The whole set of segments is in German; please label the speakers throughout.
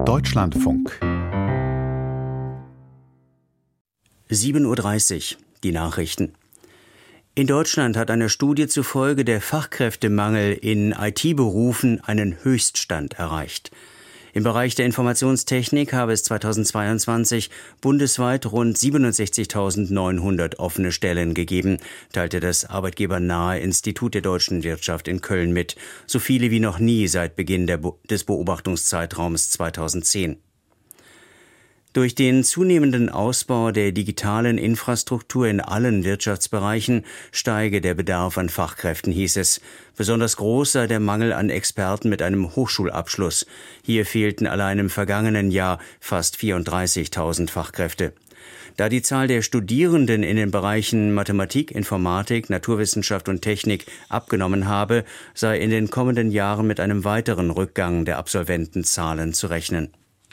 Speaker 1: Deutschlandfunk
Speaker 2: 7:30 Uhr, die Nachrichten. In Deutschland hat einer Studie zufolge der Fachkräftemangel in IT-Berufen einen Höchststand erreicht. Im Bereich der Informationstechnik habe es 2022 bundesweit rund 67.900 offene Stellen gegeben, teilte das arbeitgebernahe Institut der deutschen Wirtschaft in Köln mit, so viele wie noch nie seit Beginn des Beobachtungszeitraums 2010. Durch den zunehmenden Ausbau der digitalen Infrastruktur in allen Wirtschaftsbereichen steige der Bedarf an Fachkräften, hieß es. Besonders groß sei der Mangel an Experten mit einem Hochschulabschluss. Hier fehlten allein im vergangenen Jahr fast 34.000 Fachkräfte. Da die Zahl der Studierenden in den Bereichen Mathematik, Informatik, Naturwissenschaft und Technik abgenommen habe, sei in den kommenden Jahren mit einem weiteren Rückgang der Absolventenzahlen zu rechnen.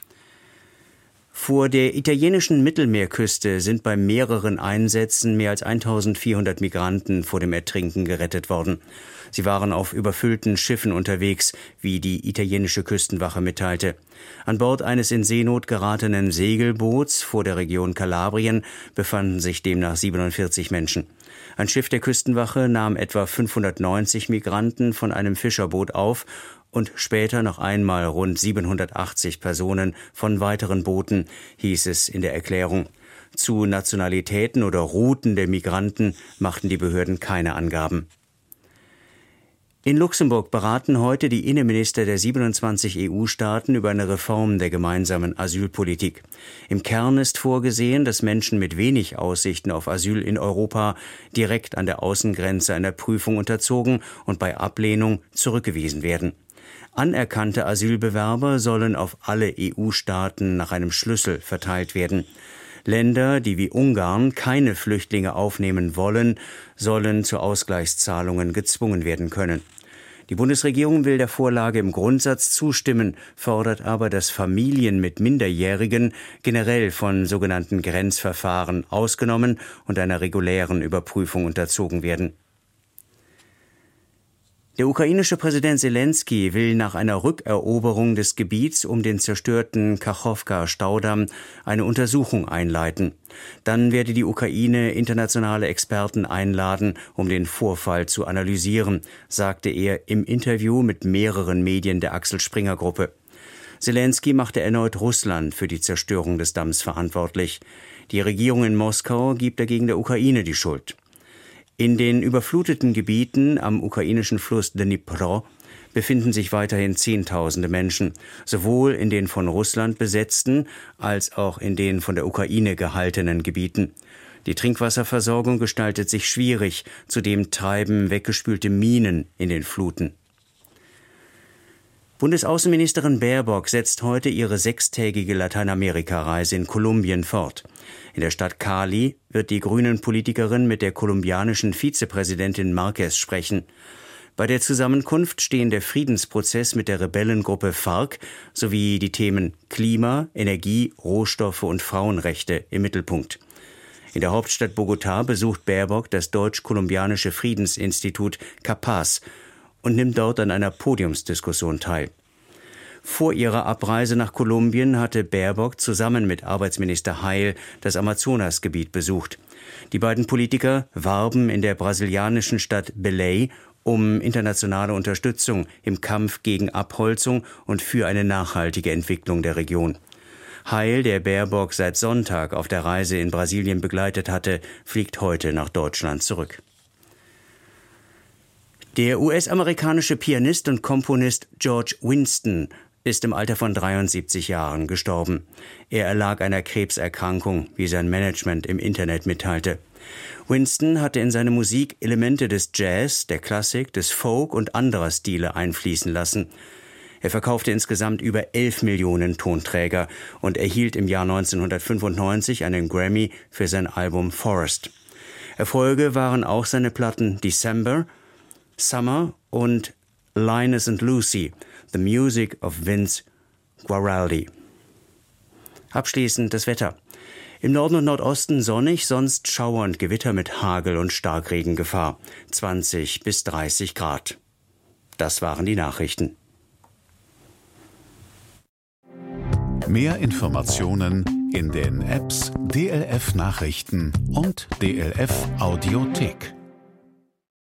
Speaker 2: Vor der italienischen Mittelmeerküste sind bei mehreren Einsätzen mehr als 1.400 Migranten vor dem Ertrinken gerettet worden. Sie waren auf überfüllten Schiffen unterwegs, wie die italienische Küstenwache mitteilte. An Bord eines in Seenot geratenen Segelboots vor der Region Kalabrien befanden sich demnach 47 Menschen. Ein Schiff der Küstenwache nahm etwa 590 Migranten von einem Fischerboot auf und später noch einmal rund 780 Personen von weiteren Booten, hieß es in der Erklärung. Zu Nationalitäten oder Routen der Migranten machten die Behörden keine Angaben. In Luxemburg beraten heute die Innenminister der 27 EU-Staaten über eine Reform der gemeinsamen Asylpolitik. Im Kern ist vorgesehen, dass Menschen mit wenig Aussichten auf Asyl in Europa direkt an der Außengrenze einer Prüfung unterzogen und bei Ablehnung zurückgewiesen werden. Anerkannte Asylbewerber sollen auf alle EU-Staaten nach einem Schlüssel verteilt werden. Länder, die wie Ungarn keine Flüchtlinge aufnehmen wollen, sollen zu Ausgleichszahlungen gezwungen werden können. Die Bundesregierung will der Vorlage im Grundsatz zustimmen, fordert aber, dass Familien mit Minderjährigen generell von sogenannten Grenzverfahren ausgenommen und einer regulären Überprüfung unterzogen werden. Der ukrainische Präsident Selenskyj will nach einer Rückeroberung des Gebiets um den zerstörten Kachowka-Staudamm eine Untersuchung einleiten. Dann werde die Ukraine internationale Experten einladen, um den Vorfall zu analysieren, sagte er im Interview mit mehreren Medien der Axel Springer Gruppe. Selenskyj machte erneut Russland für die Zerstörung des Damms verantwortlich. Die Regierung in Moskau gibt dagegen der Ukraine die Schuld. In den überfluteten Gebieten am ukrainischen Fluss Dnipro befinden sich weiterhin Zehntausende Menschen, sowohl in den von Russland besetzten als auch in den von der Ukraine gehaltenen Gebieten. Die Trinkwasserversorgung gestaltet sich schwierig, zudem treiben weggespülte Minen in den Fluten. Bundesaußenministerin Baerbock setzt heute ihre 6-tägige Lateinamerika-Reise in Kolumbien fort. In der Stadt Cali wird die Grünen-Politikerin mit der kolumbianischen Vizepräsidentin Márquez sprechen. Bei der Zusammenkunft stehen der Friedensprozess mit der Rebellengruppe FARC sowie die Themen Klima, Energie, Rohstoffe und Frauenrechte im Mittelpunkt. In der Hauptstadt Bogotá besucht Baerbock das deutsch-kolumbianische Friedensinstitut CAPAS und nimmt dort an einer Podiumsdiskussion teil. Vor ihrer Abreise nach Kolumbien hatte Baerbock zusammen mit Arbeitsminister Heil das Amazonasgebiet besucht. Die beiden Politiker warben in der brasilianischen Stadt Belém um internationale Unterstützung im Kampf gegen Abholzung und für eine nachhaltige Entwicklung der Region. Heil, der Baerbock seit Sonntag auf der Reise in Brasilien begleitet hatte, fliegt heute nach Deutschland zurück. Der US-amerikanische Pianist und Komponist George Winston ist im Alter von 73 Jahren gestorben. Er erlag einer Krebserkrankung, wie sein Management im Internet mitteilte. Winston hatte in seine Musik Elemente des Jazz, der Klassik, des Folk und anderer Stile einfließen lassen. Er verkaufte insgesamt über 11 Millionen Tonträger und erhielt im Jahr 1995 einen Grammy für sein Album Forest. Erfolge waren auch seine Platten December, Summer und Linus and Lucy, The Music of Vince Guaraldi. Abschließend das Wetter. Im Norden und Nordosten sonnig, sonst Schauer und Gewitter mit Hagel und Starkregengefahr. 20 bis 30 Grad. Das waren die Nachrichten.
Speaker 1: Mehr Informationen in den Apps DLF Nachrichten und DLF Audiothek.